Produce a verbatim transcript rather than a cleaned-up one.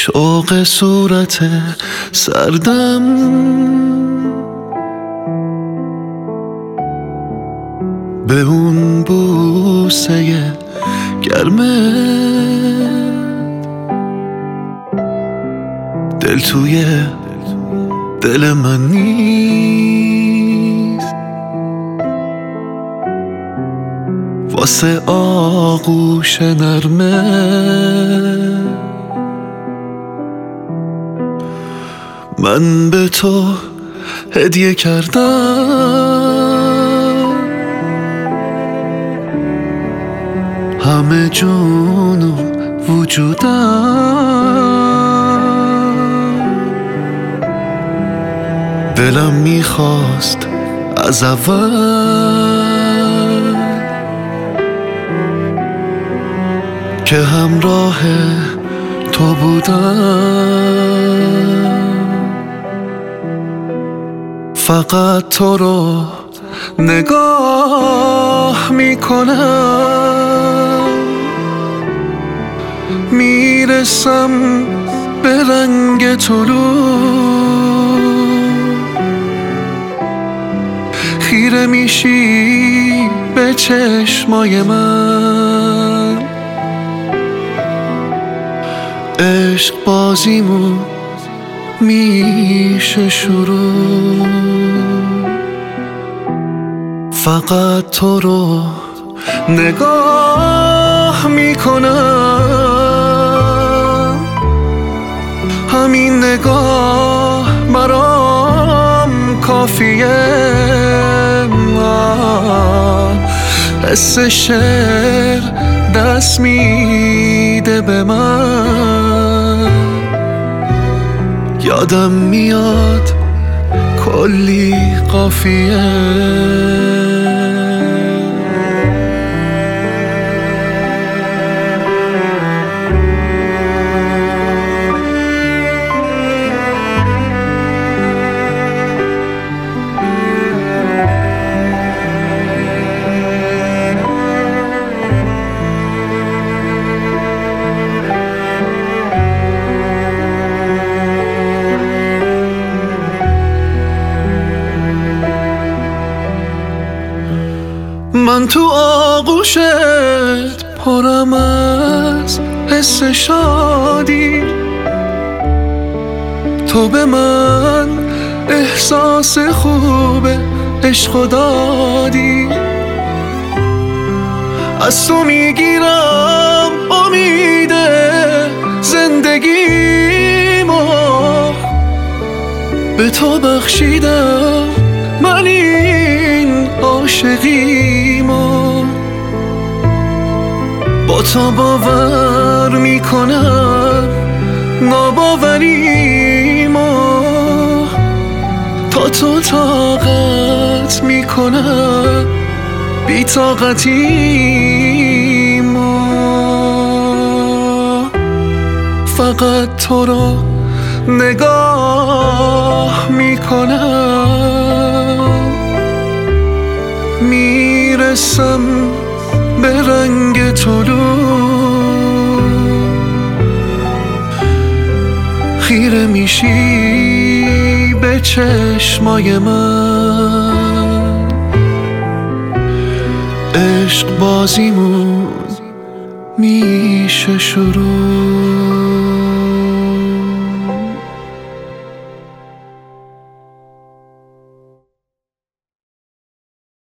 شوق صورت سردم به اون بوسه گرمه، دل توی دل من نیست واسه آغوش نرمه. من به تو هدیه کردم همه جون و وجودم، دلم میخواست از اول که همراه تو بودم، فقط تو رو نگاه میکنم، میرسم به رنگ طلوع، خیره میشی به چشمای من، عشق بازیمون میشه شروع، فقط تو رو نگاه میکنم، همین نگاه برام کافیه، حس شعر دست میده به من، یادم میاد کلی قافیه. من تو آغوشت پرم از حس شادی، تو به من احساس خوب عشق دادی، از تو میگیرم امید زندگیمو، به تو بخشیدم من این عاشقیمو، با تو باور میکنم ناباوریمو، تا تو طاقت میکنم بی طاقتیمو، فقط تو رو نگاه میکنم، میرسم به رنگ طلوع، خیره میشی به چشمای من، عشق بازیمون میشه شروع.